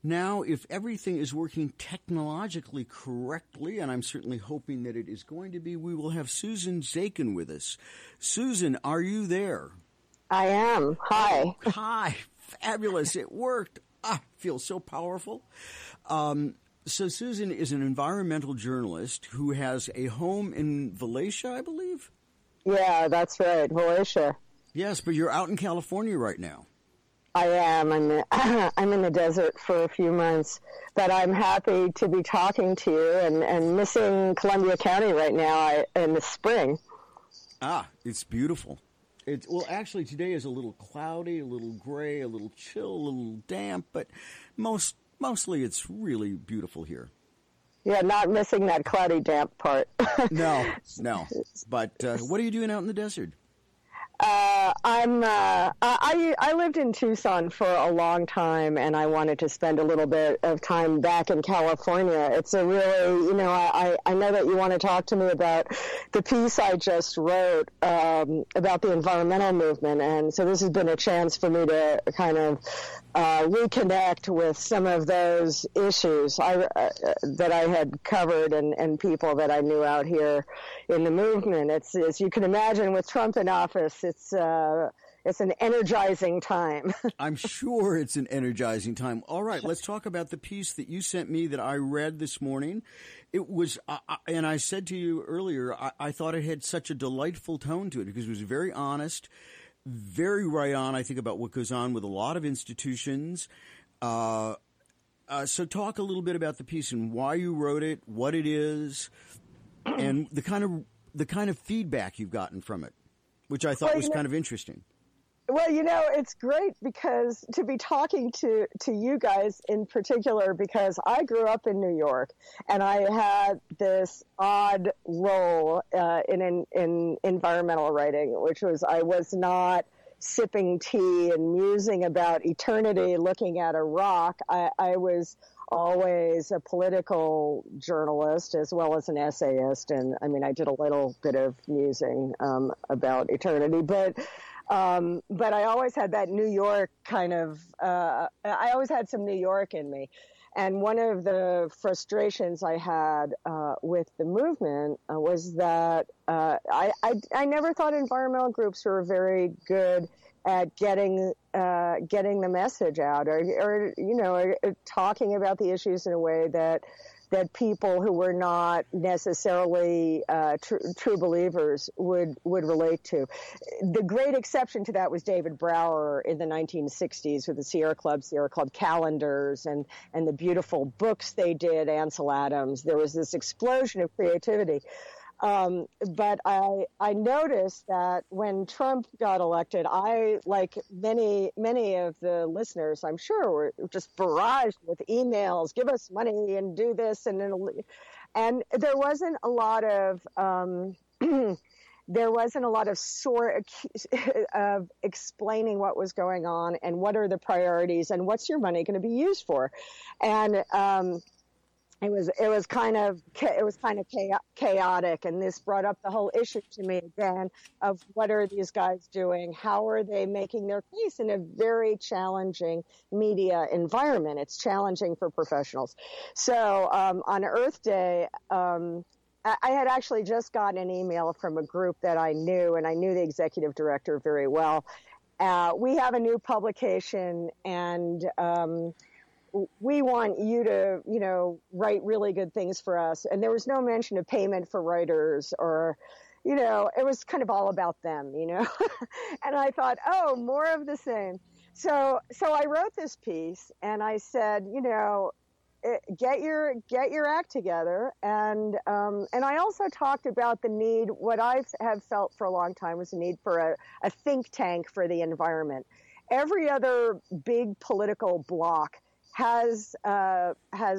Now, if everything is working technologically correctly, and I'm certainly hoping that it is going to be, we will have Susan Zakin with us. Susan, are you there? I am. Hi. Oh, hi. Fabulous. It worked. Feels so powerful. So Susan is an environmental journalist who has a home in Valencia, I believe? Yeah, that's right. Valencia. Yes, but you're out in California right now. I am. I'm in the desert for a few months, but I'm happy to be talking to you and missing Columbia County right now in the spring. It's beautiful. Well, actually, today is a little cloudy, a little gray, a little chill, a little damp, but mostly it's really beautiful here. Yeah, not missing that cloudy, damp part. No. But what are you doing out in the desert? I lived in Tucson for a long time, and I wanted to spend a little bit of time back in California. It's a really, I know that you want to talk to me about the piece I just wrote about the environmental movement, and so this has been a chance for me to kind of reconnect with some of those issues that I had covered and people that I knew out here in the movement. It's, as you can imagine, with Trump in office, it's an energizing time. I'm sure it's an energizing time. All right, let's talk about the piece that you sent me that I read this morning. It was, and I said to you earlier, I thought it had such a delightful tone to it because it was very honest, very right on, I think, about what goes on with a lot of institutions. So talk a little bit about the piece and why you wrote it, what it is, and the kind of feedback you've gotten from it, which I thought was kind of interesting. Well, it's great because to be talking to you guys in particular, because I grew up in New York and I had this odd role in environmental writing, which was I was not sipping tea and musing about eternity looking at a rock. I was always a political journalist as well as an essayist. And I did a little bit of musing about eternity, but I always had that New York kind of, I always had some New York in me. And one of the frustrations I had with the movement was that I never thought environmental groups were very good at getting the message out or talking about the issues in a way that people who were not necessarily true believers would relate to. The great exception to that was David Brower in the 1960s with the Sierra Club calendars and the beautiful books they did, Ansel Adams. There was this explosion of creativity. But I noticed that when Trump got elected, I, like many of the listeners, I'm sure, were just barraged with emails, give us money and do this. And there wasn't a lot of, of explaining what was going on and what are the priorities and what's your money going to be used for. And, it was kind of chaotic, and this brought up the whole issue to me again of what are these guys doing? How are they making their case in a very challenging media environment? It's challenging for professionals. So on Earth Day, I had actually just gotten an email from a group that I knew, and I knew the executive director very well. We have a new publication, and we want you to, write really good things for us. And there was no mention of payment for writers or, it was kind of all about them, And I thought, more of the same. So I wrote this piece and I said, get your act together. And I also talked about the need, what I have felt for a long time was the need for a think tank for the environment. Every other big political bloc has a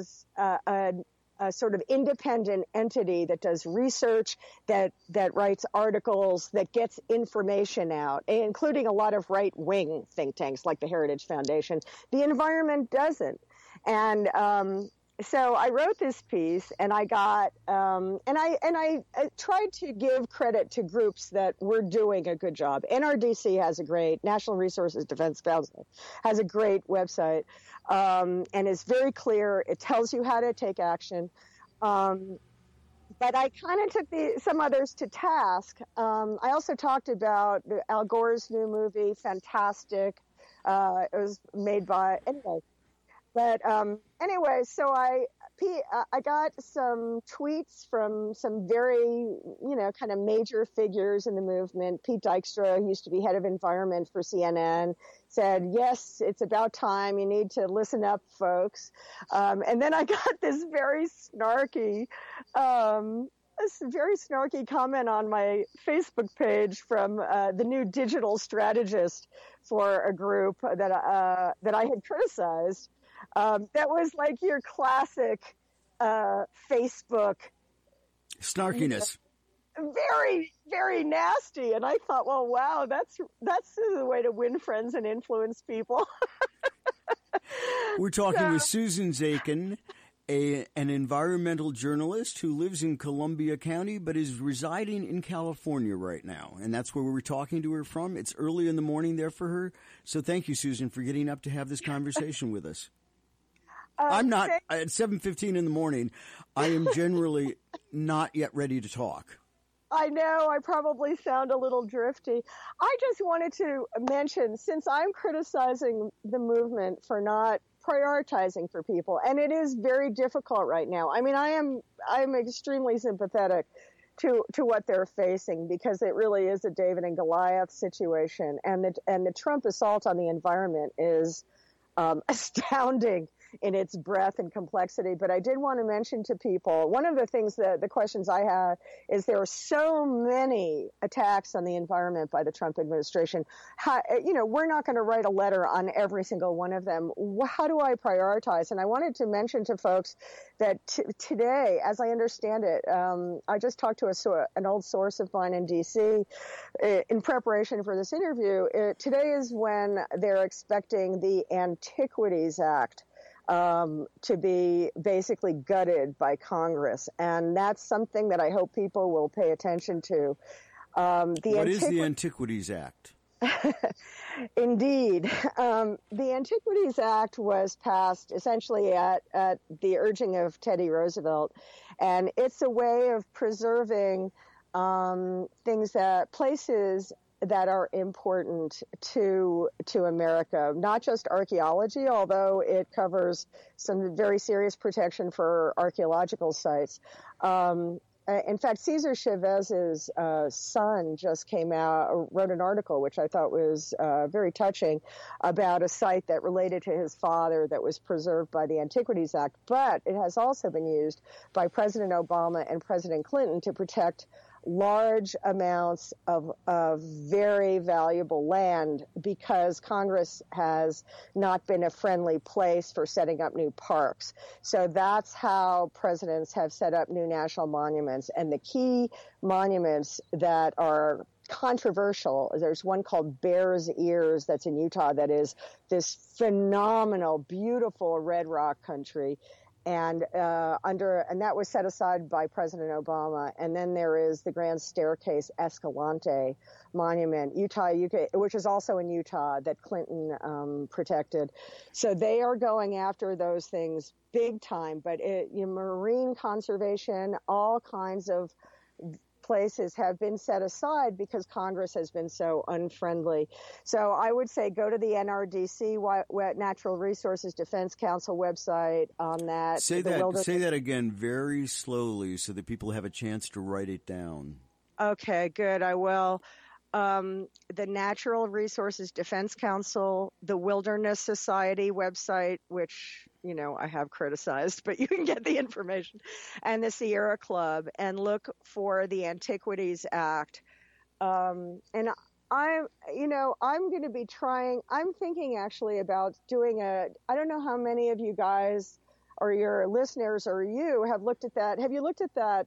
sort of independent entity that does research, that writes articles, that gets information out, including a lot of right-wing think tanks like the Heritage Foundation. The environment doesn't. And so I wrote this piece, and I got, and I tried to give credit to groups that were doing a good job. NRDC has a great, National Resources Defense Council has a great website, and it's very clear. It tells you how to take action. But I kind of took some others to task. I also talked about Al Gore's new movie, fantastic. It was made by, anyway. But anyway, so I got some tweets from some very, kind of major figures in the movement. Pete Dykstra, who used to be head of environment for CNN, said, yes, it's about time. You need to listen up, folks. And then I got this very snarky comment on my Facebook page from the new digital strategist for a group that I had criticized. That was like your classic Facebook snarkiness. Very, very nasty. And I thought, well, wow, that's the way to win friends and influence people. We're talking with Susan Zakin, an environmental journalist who lives in Columbia County but is residing in California right now. And that's where we're talking to her from. It's early in the morning there for her. So thank you, Susan, for getting up to have this conversation with us. I'm not at 7:15 in the morning. I am generally not yet ready to talk. I know I probably sound a little drifty. I just wanted to mention, since I'm criticizing the movement for not prioritizing for people, and it is very difficult right now. I mean, I'm extremely sympathetic to what they're facing, because it really is a David and Goliath situation, and the Trump assault on the environment is astounding in its breadth and complexity. But I did want to mention to people, one of the things that the questions I had is there are so many attacks on the environment by the Trump administration. We're not going to write a letter on every single one of them. How do I prioritize? And I wanted to mention to folks that today, as I understand it, I just talked to an old source of mine in D.C. In preparation for this interview. Today is when they're expecting the Antiquities Act to be basically gutted by Congress. And that's something that I hope people will pay attention to. What is the Antiquities Act? Indeed. The Antiquities Act was passed essentially at the urging of Teddy Roosevelt. And it's a way of preserving places that are important to America, not just archaeology, although it covers some very serious protection for archaeological sites. In fact, Cesar Chavez's son just wrote an article, which I thought was very touching, about a site that related to his father that was preserved by the Antiquities Act. But it has also been used by President Obama and President Clinton to protect large amounts of very valuable land, because Congress has not been a friendly place for setting up new parks. So that's how presidents have set up new national monuments. And the key monuments that are controversial, there's one called Bears Ears that's in Utah that is this phenomenal, beautiful red rock country. And that was set aside by President Obama. And then there is the Grand Staircase Escalante Monument, Utah, UK, which is also in Utah, that Clinton protected. So they are going after those things big time. But marine conservation, all kinds of places have been set aside because Congress has been so unfriendly. So I would say go to the NRDC, Natural Resources Defense Council website on that. Say that again very slowly so that people have a chance to write it down. Okay, good. I will. The Natural Resources Defense Council, the Wilderness Society website, which I have criticized, but you can get the information, and the Sierra Club, and look for the Antiquities Act. And I'm going to be I'm thinking actually about doing I don't know how many of you guys or your listeners or you have looked at that. Have you looked at that,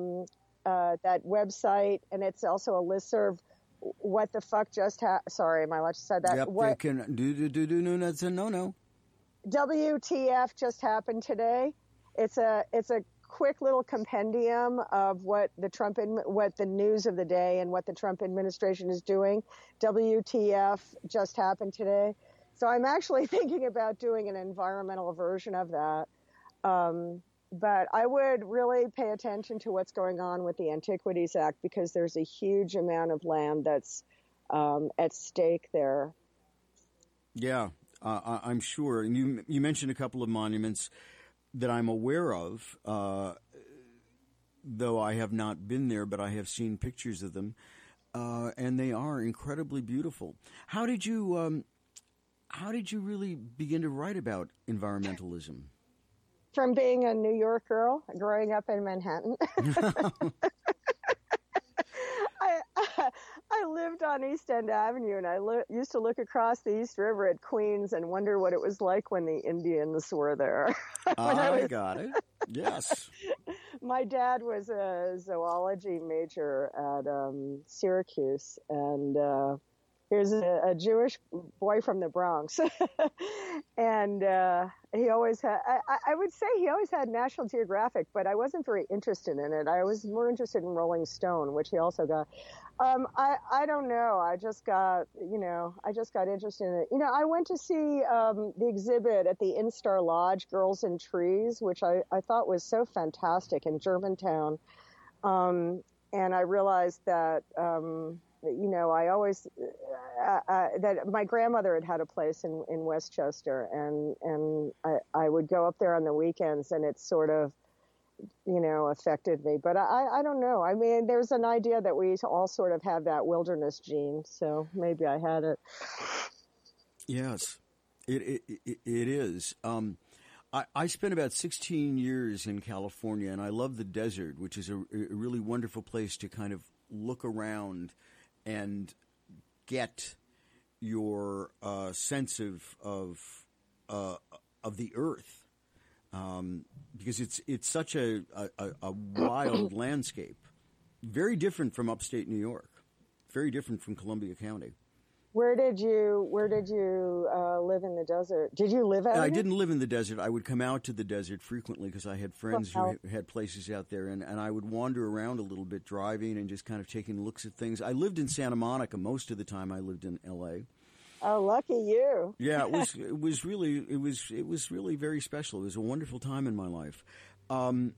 that website? And it's also a listserv. What the fuck just sorry, am I allowed to say that? Yep, what, they can do, that's a no-no. WTF just happened today. it's a quick little compendium of what what the news of the day and what the Trump administration is doing. WTF just happened today. So I'm actually thinking about doing an environmental version of that. But I would really pay attention to what's going on with the Antiquities Act, because there's a huge amount of land that's at stake there. Yeah, I'm sure. And you mentioned a couple of monuments that I'm aware of, though I have not been there, but I have seen pictures of them, and they are incredibly beautiful. How did you really begin to write about environmentalism? From being a New York girl, growing up in Manhattan. I lived on East End Avenue, and I used to look across the East River at Queens and wonder what it was like when the Indians were there. I got it. Yes. My dad was a zoology major at Syracuse, and here's a Jewish boy from the Bronx. And he always had, I would say he always had National Geographic, but I wasn't very interested in it. I was more interested in Rolling Stone, which he also got. I don't know. I just got interested in it. I went to see the exhibit at the Instar Lodge, Girls and Trees, which I thought was so fantastic in Germantown. And I realized that, I always, that my grandmother had a place in Westchester, and I would go up there on the weekends, and it sort of, affected me. But I don't know. I mean, there's an idea that we all sort of have that wilderness gene, so maybe I had it. Yes, it is. I spent about 16 years in California, and I love the desert, which is a really wonderful place to kind of look around and get your sense of the earth, because it's such a wild landscape, very different from upstate New York, very different from Columbia County. Where did you live in the desert? Did you live out? I didn't live in the desert. I would come out to the desert frequently because I had friends who had places out there, and I would wander around a little bit, driving and just kind of taking looks at things. I lived in Santa Monica most of the time. I lived in L.A. Oh, lucky you! Yeah, it was really very special. It was a wonderful time in my life. I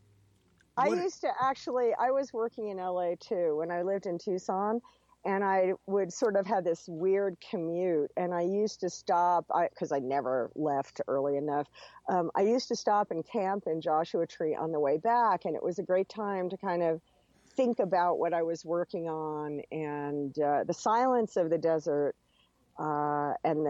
was working in L.A. too when I lived in Tucson. And I would sort of have this weird commute, and I used to stop, because I never left early enough. I used to stop and camp in Joshua Tree on the way back, and it was a great time to kind of think about what I was working on, and the silence of the desert, and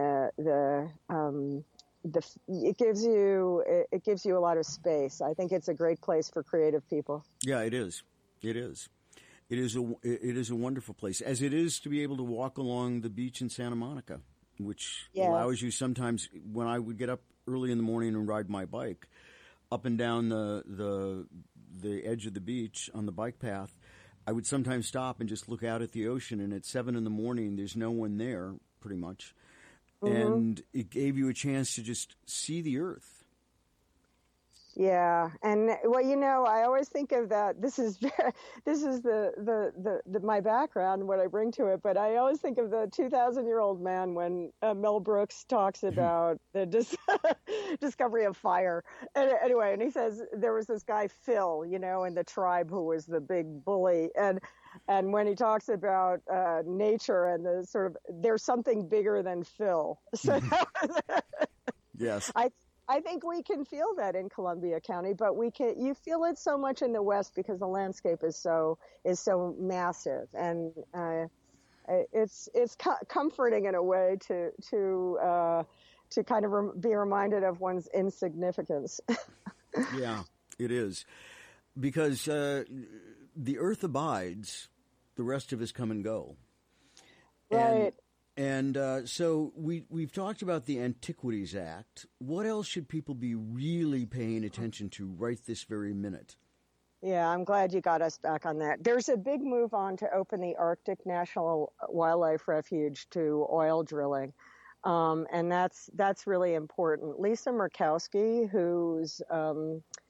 it gives you a lot of space. I think it's a great place for creative people. Yeah, it is. It is. It is a wonderful place, as it is to be able to walk along the beach in Santa Monica, which allows you sometimes, when I would get up early in the morning and ride my bike up and down the edge of the beach on the bike path, I would sometimes stop and just look out at the ocean, and at 7 a.m, there's no one there, pretty much. Mm-hmm. And it gave you a chance to just see the earth. Yeah, and I always think of that. This is the my background, what I bring to it. But I always think of the 2,000-year-old man when Mel Brooks talks about the discovery of fire. Anyway, and he says there was this guy Phil, in the tribe who was the big bully, and when he talks about nature and the sort of there's something bigger than Phil. So yes. I think we can feel that in Columbia County, but you feel it so much in the West because the landscape is so massive, and it's comforting in a way to kind of be reminded of one's insignificance. Yeah, it is, because the earth abides, the rest of us come and go. Right. And so we've talked about the Antiquities Act. What else should people be really paying attention to right this very minute? Yeah, I'm glad you got us back on that. There's a big move on to open the Arctic National Wildlife Refuge to oil drilling, and that's really important. Lisa Murkowski, who's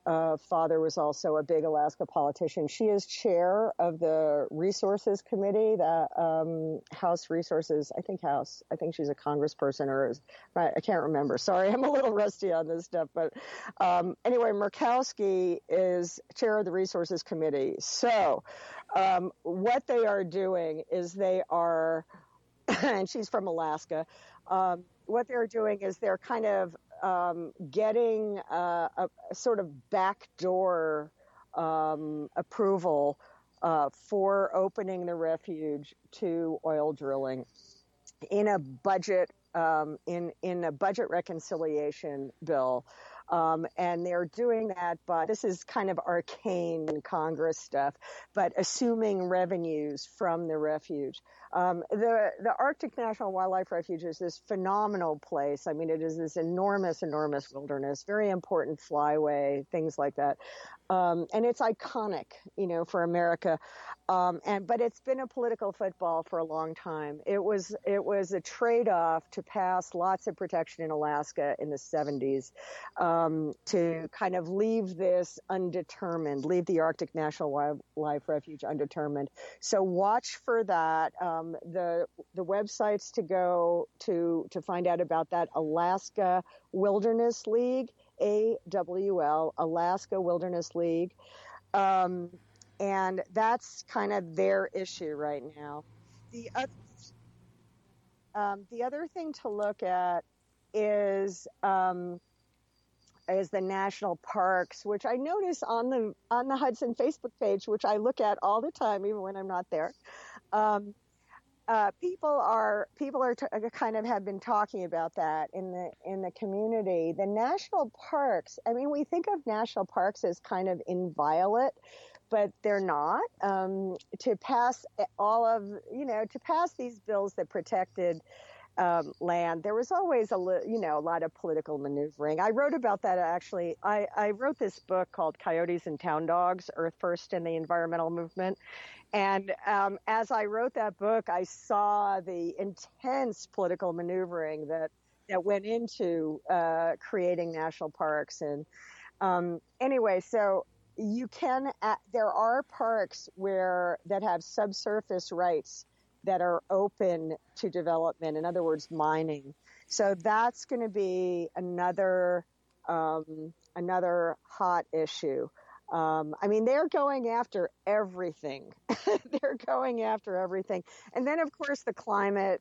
father was also a big Alaska politician. She is chair of the Resources Committee, the House Resources, I think she's a congressperson I can't remember. Sorry, I'm a little rusty on this stuff. But anyway, Murkowski is chair of the Resources Committee. So what they are doing is they are, and she's from Alaska, what they're doing is they're kind of getting a sort of backdoor approval for opening the refuge to oil drilling in a budget in a budget reconciliation bill. And they're doing that, but this is kind of arcane Congress stuff, but assuming revenues from the refuge. The Arctic National Wildlife Refuge is this phenomenal place. I mean, it is this enormous wilderness, very important flyway, things like that. And it's iconic, for America. But it's been a political football for a long time. It was a trade-off to pass lots of protection in Alaska in the 70s, to kind of leave this undetermined, leave the Arctic National Wildlife Refuge undetermined. So watch for that. The websites to go to find out about that: Alaska Wilderness League, AWL, Alaska Wilderness League. And that's kind of their issue right now. The other thing to look at is the national parks, which I notice on the Hudson Facebook page, which I look at all the time, even when I'm not there. People are kind of have been talking about that in the community. The national parks, I mean, we think of national parks as kind of inviolate, but they're not. To pass these bills that protected land, there was always a lot of political maneuvering. I wrote about that, actually. I wrote this book called Coyotes and Town Dogs: Earth First and the Environmental Movement. And as I wrote that book, I saw the intense political maneuvering that went into creating national parks. And anyway, so there are parks that have subsurface rights that are open to development. In other words, mining. So that's going to be another hot issue. I mean, they're going after everything. They're going after everything. And then, of course, the climate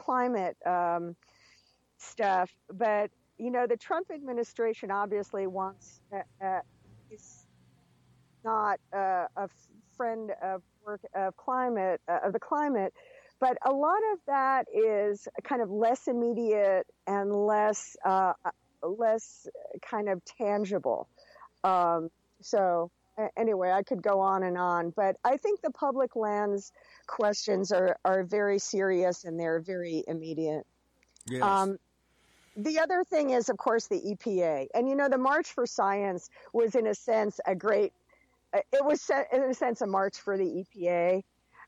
stuff. But, the Trump administration obviously is not a friend of the climate. But a lot of that is kind of less immediate and less kind of tangible. So anyway, I could go on and on, but I think the public lands questions are very serious and they're very immediate. Yes. The other thing is, of course, the EPA. And, the March for Science was, in a sense, a march for the EPA.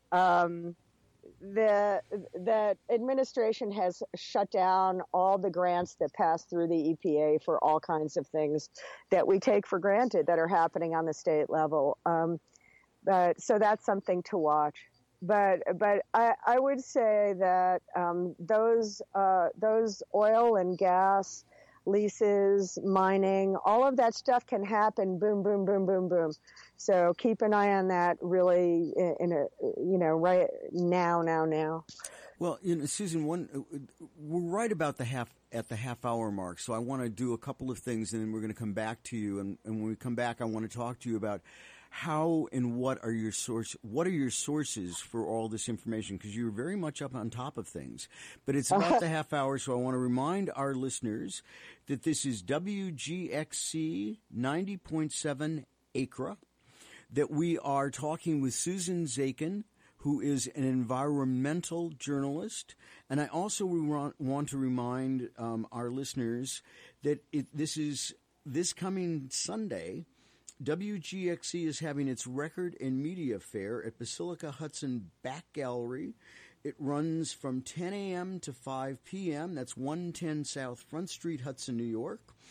The administration has shut down all the grants that pass through the EPA for all kinds of things that we take for granted that are happening on the state level. So that's something to watch. But I would say that those oil and gas leases, mining, all of that stuff can happen. Boom, boom, boom, boom, boom. So keep an eye on that. Really, right now. Well, Susan, we're right about the half hour mark. So I want to do a couple of things, and then we're going to come back to you. And when we come back, I want to talk to you about how and what are your sources for all this information? Because you're very much up on top of things. But it's about the half hour, so I want to remind our listeners that this is WGXC 90.7 ACRA, that we are talking with Susan Zakin, who is an environmental journalist. And I also want to remind our listeners that this coming Sunday, WGXC is having its Record and Media Fair at Basilica Hudson Back Gallery. It runs from 10 a.m. to 5 p.m. That's 110 South Front Street, Hudson, New York.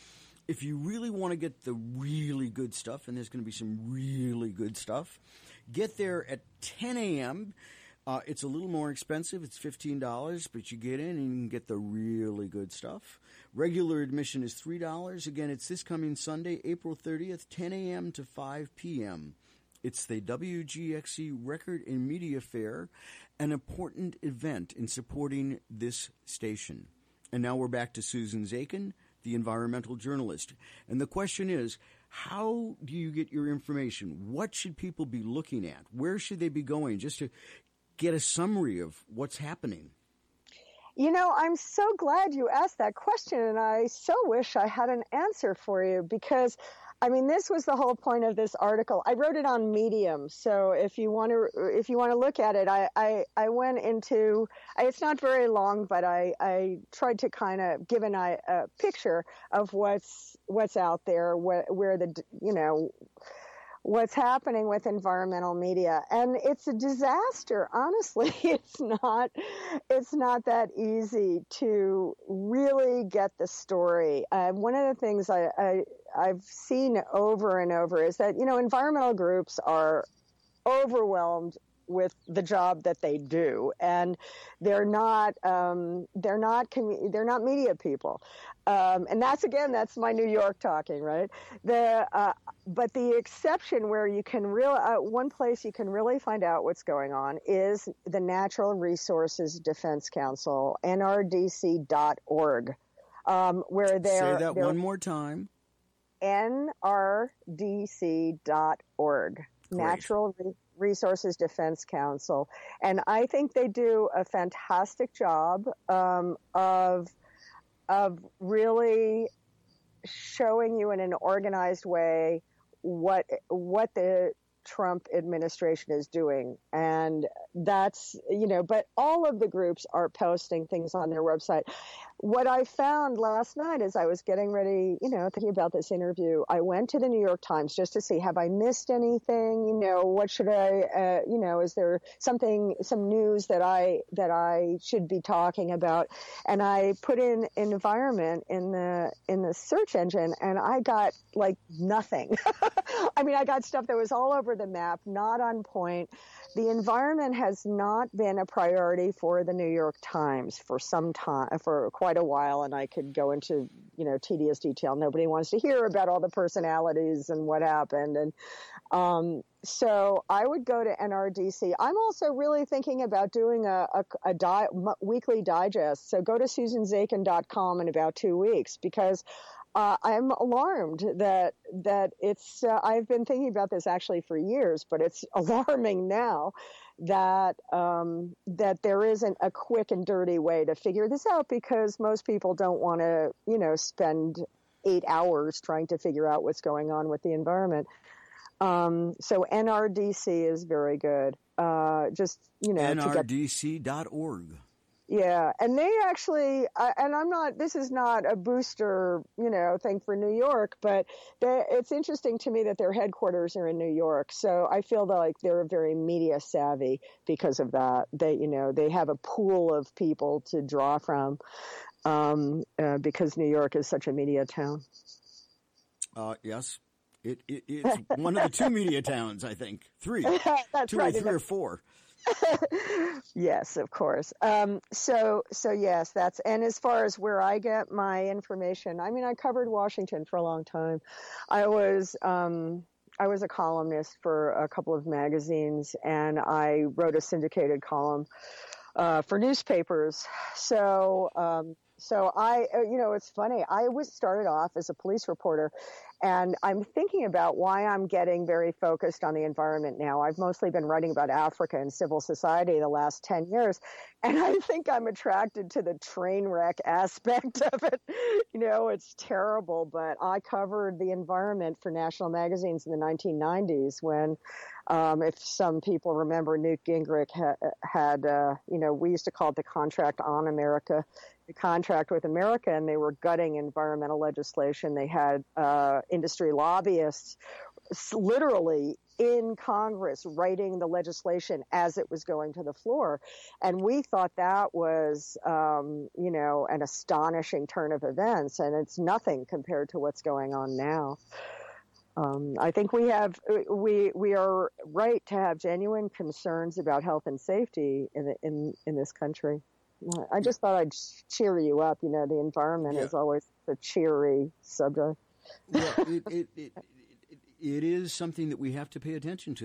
if you really want to get the really good stuff, and there's going to be some really good stuff, get there at 10 a.m. It's a little more expensive. It's $15, but you get in and you can get the really good stuff. Regular admission is $3. Again, it's this coming Sunday, April 30th, 10 a.m. to 5 p.m. It's the WGXC Record and Media Fair, an important event in supporting this station. And now we're back to Susan Zakin, the environmental journalist. And the question is, how do you get your information? What should people be looking at? Where should they be going just to get a summary of what's happening? You know, I'm so glad you asked that question, and I so wish I had an answer for you because, I mean, this was the whole point of this article. I wrote it on Medium, so if you want to look at it, I went into. It's not very long, but I tried to kind of give a picture of what's out there, where the what's happening with environmental media. And it's a disaster. Honestly, it's not that easy to really get the story. One of the things I've seen over and over is that, environmental groups are overwhelmed with the job that they do, and they're not media people, and that's my New York talking, right? But the exception where you can one place you can really find out what's going on is the Natural Resources Defense Council, NRDC.org, where say that one more time. NRDC.org. Great. Natural Resources Defense Council. And I think they do a fantastic job of really showing you in an organized way what the Trump administration is doing. And that's, but all of the groups are posting things on their website. What I found last night as I was getting ready, thinking about this interview, I went to the New York Times just to see, have I missed anything? What should I, is there some news that I should be talking about? And I put in environment in the search engine, and I got like nothing. I mean, I got stuff that was all over the map, not on point. The environment has not been a priority for the New York Times for some time, for quite a while, and I could go into, tedious detail. Nobody wants to hear about all the personalities and what happened. And so I would go to NRDC. I'm also really thinking about doing a weekly digest. So go to SusanZakin.com in about 2 weeks, because I'm alarmed that it's, I've been thinking about this actually for years, but it's alarming now that there isn't a quick and dirty way to figure this out, because most people don't want to, spend 8 hours trying to figure out what's going on with the environment. So NRDC is very good. NRDC.org. Yeah, and they actually, and this is not a booster, thing for New York, but it's interesting to me that their headquarters are in New York. So I feel like they're very media savvy because of that. They have a pool of people to draw from, because New York is such a media town. Yes. It's one of the two media towns, I think. Three. That's two right. or three or four. Yes, of course. So yes, and as far as where I get my information, I mean, I covered Washington for a long time. I was a columnist for a couple of magazines, and I wrote a syndicated column for newspapers. So I, it's funny. I started off as a police reporter, and I'm thinking about why I'm getting very focused on the environment now. I've mostly been writing about Africa and civil society the last 10 years, and I think I'm attracted to the train wreck aspect of it. It's terrible, but I covered the environment for national magazines in the 1990s when, if some people remember, Newt Gingrich had we used to call it the contract on America, the contract with America, and they were gutting environmental legislation. They had industry lobbyists literally in Congress writing the legislation as it was going to the floor. And we thought that was, an astonishing turn of events. And it's nothing compared to what's going on now. I think we are right to have genuine concerns about health and safety in this country. I just thought I'd cheer you up. The environment is always a cheery subject. Well, it is something that we have to pay attention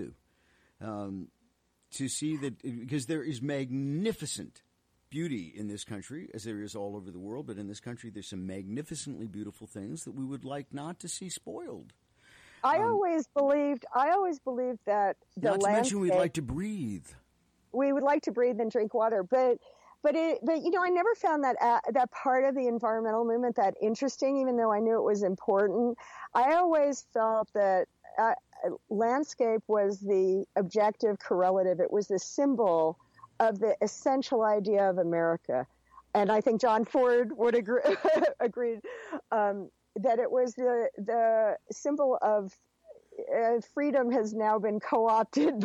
to see that, because there is magnificent beauty in this country, as there is all over the world. But in this country, there's some magnificently beautiful things that we would like not to see spoiled. I always believed that the not to landscape, mention we'd like to breathe. We would like to breathe and drink water, but I never found that part of the environmental movement that interesting, even though I knew it was important. I always felt that landscape was the objective correlative. It was the symbol of the essential idea of America, and I think John Ford would agreed. That it was the symbol of freedom has now been co-opted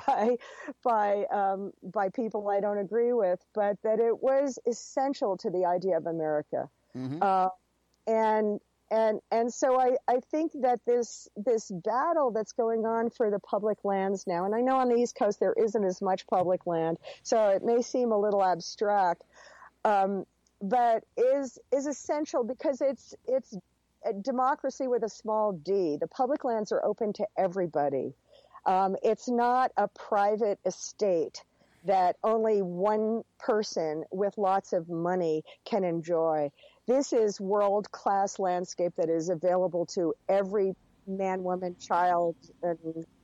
by people I don't agree with, but that it was essential to the idea of America. Mm-hmm. And so I think that this battle that's going on for the public lands now, and I know on the East Coast there isn't as much public land, so it may seem a little abstract, but is essential because it's a democracy with a small d. The public lands are open to everybody. It's not a private estate that only one person with lots of money can enjoy. This is world-class landscape that is available to every man, woman, child, and,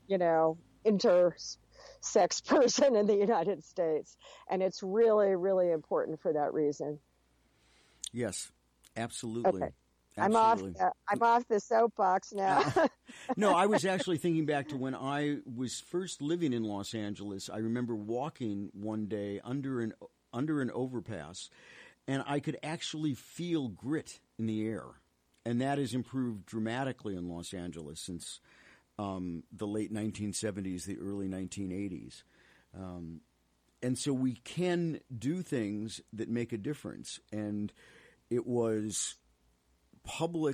intersex person in the United States. And it's really, really important for that reason. Yes, absolutely. Okay. Absolutely. I'm off the soapbox now. No, I was actually thinking back to when I was first living in Los Angeles. I remember walking one day under an overpass, and I could actually feel grit in the air. And that has improved dramatically in Los Angeles since the late 1970s, the early 1980s. And so we can do things that make a difference. And it was public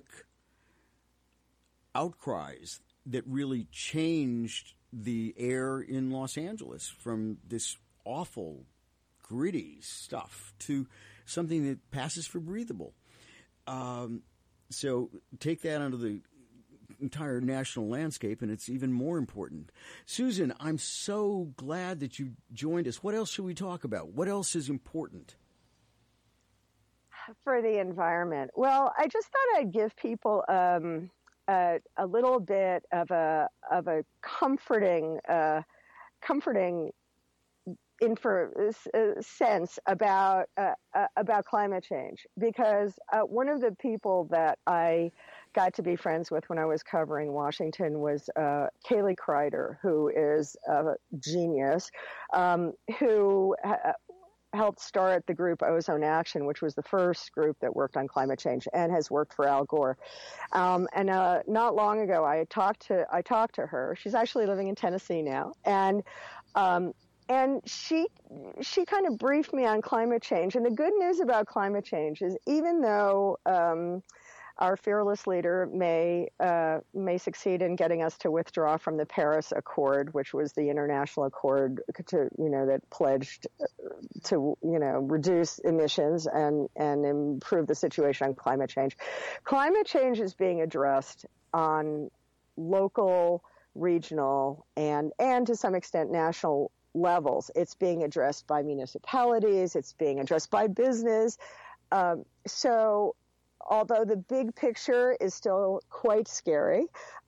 outcries that really changed the air in Los Angeles from this awful, gritty stuff to something that passes for breathable. So take that onto the entire national landscape, and it's even more important. Susan, I'm so glad that you joined us. What else should we talk about? What else is important for the environment? Well, I just thought I'd give people a little bit of a comforting sense about climate change, because one of the people that I got to be friends with when I was covering Washington was Kaylee Kreider, who is a genius, who helped start the group Ozone Action, which was the first group that worked on climate change and has worked for Al Gore. And not long ago, I talked to her. She's actually living in Tennessee now, and she kind of briefed me on climate change. And the good news about climate change is, even though our fearless leader may succeed in getting us to withdraw from the Paris Accord, which was the international accord that pledged to reduce emissions and improve the situation on climate change. Climate change is being addressed on local, regional, and to some extent national levels. It's being addressed by municipalities. It's being addressed by business. So although the big picture is still quite scary,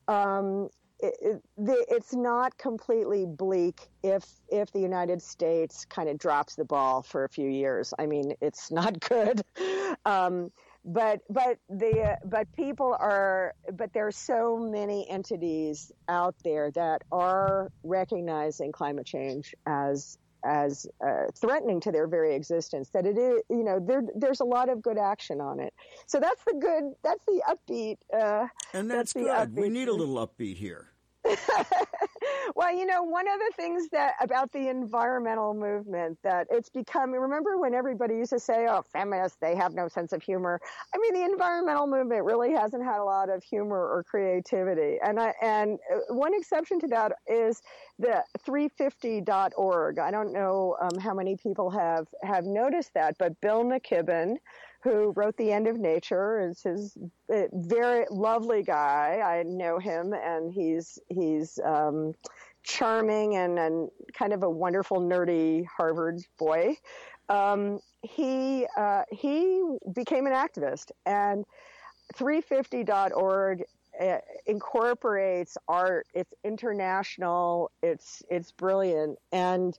it's not completely bleak if the United States kind of drops the ball for a few years. I mean, it's not good. But there are so many entities out there that are recognizing climate change as threatening to their very existence, that it is, there's a lot of good action on it. So that's the upbeat. And that's good. We need a little upbeat here. Well, one of the things that about the environmental movement that it's become, remember when everybody used to say, oh, feminists, they have no sense of humor. I mean, the environmental movement really hasn't had a lot of humor or creativity. And one exception to that is the 350.org. I don't know how many people have noticed that, but Bill McKibben, who wrote The End of Nature, is his very lovely guy. I know him, and he's charming and kind of a wonderful, nerdy Harvard boy. He became an activist, and 350.org incorporates art. It's international. It's brilliant, and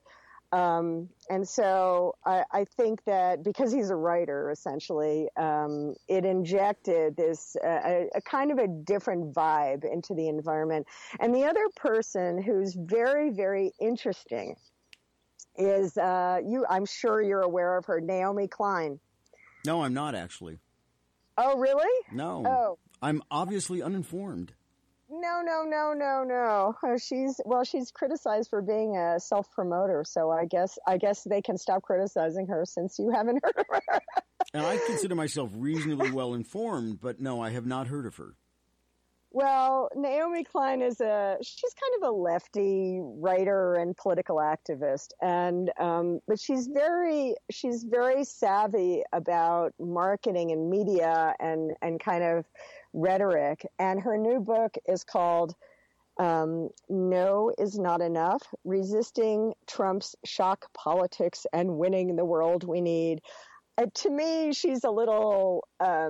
so I think that because he's a writer, essentially, it injected this a kind of a different vibe into the environment. And the other person who's very, very interesting is I'm sure you're aware of her, Naomi Klein. No, I'm not actually. Oh, really? No. Oh. I'm obviously uninformed. No. She's criticized for being a self-promoter, so I guess they can stop criticizing her since you haven't heard of her. And I consider myself reasonably well informed, but no, I have not heard of her. Well, Naomi Klein she's kind of a lefty writer and political activist, and but she's very savvy about marketing and media and kind of rhetoric. And her new book is called No Is Not Enough: Resisting Trump's Shock Politics and Winning the World We Need. To me, she's a little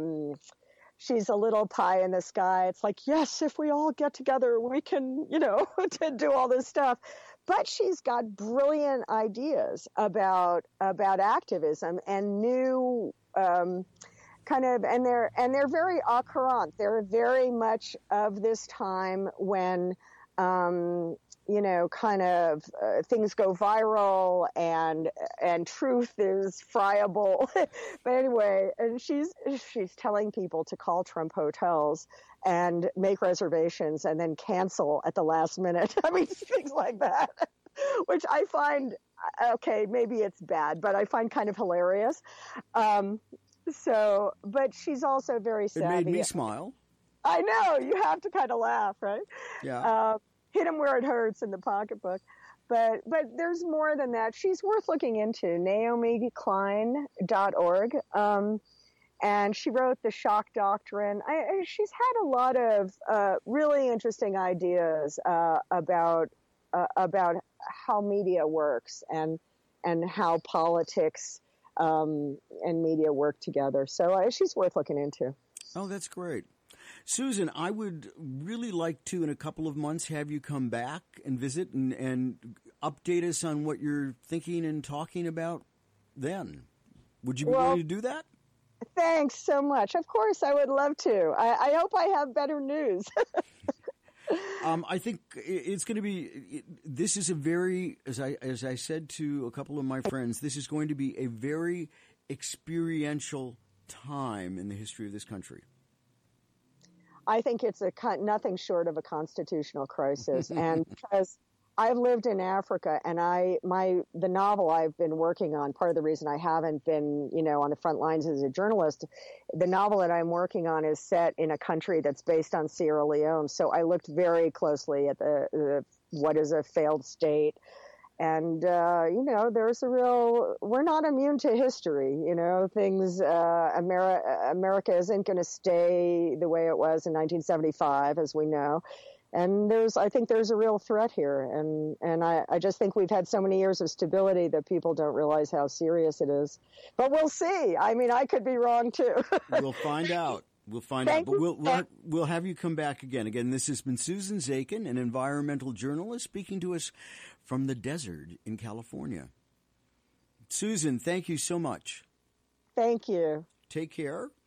pie in the sky. It's like, yes, if we all get together, we can, to do all this stuff. But she's got brilliant ideas about activism and new and they're very au courant. They're very much of this time when things go viral and truth is friable. But anyway, and she's telling people to call Trump hotels and make reservations and then cancel at the last minute. I mean, things like that, which I find, okay, maybe it's bad, but I find kind of hilarious. But she's also very savvy. It made me smile. I know, you have to kind of laugh, right? Yeah. Hit him where it hurts in the pocketbook. But there's more than that. She's worth looking into, NaomiKlein.org. And she wrote The Shock Doctrine. She's had a lot of really interesting ideas about how media works and how politics and media work together. So she's worth looking into. Oh, that's great. Susan, I would really like to, in a couple of months, have you come back and visit and update us on what you're thinking and talking about then. Would you be willing to do that? Thanks so much. Of course, I would love to. I hope I have better news. I think it's going to be, this is a very, as I said to a couple of my friends, this is going to be a very experiential time in the history of this country. I think it's nothing short of a constitutional crisis. And because I've lived in Africa, and the novel I've been working on, part of the reason I haven't been, on the front lines as a journalist, the novel that I'm working on is set in a country that's based on Sierra Leone. So I looked very closely at the what is a failed state. And, there's we're not immune to history, things, America isn't going to stay the way it was in 1975, as we know. And I think there's a real threat here. And I just think we've had so many years of stability that people don't realize how serious it is. But we'll see. I mean, I could be wrong too. We'll find out. We'll find out. But we'll have you come back again. Again, this has been Susan Zakin, an environmental journalist, speaking to us from the desert in California. Susan, thank you so much. Thank you. Take care.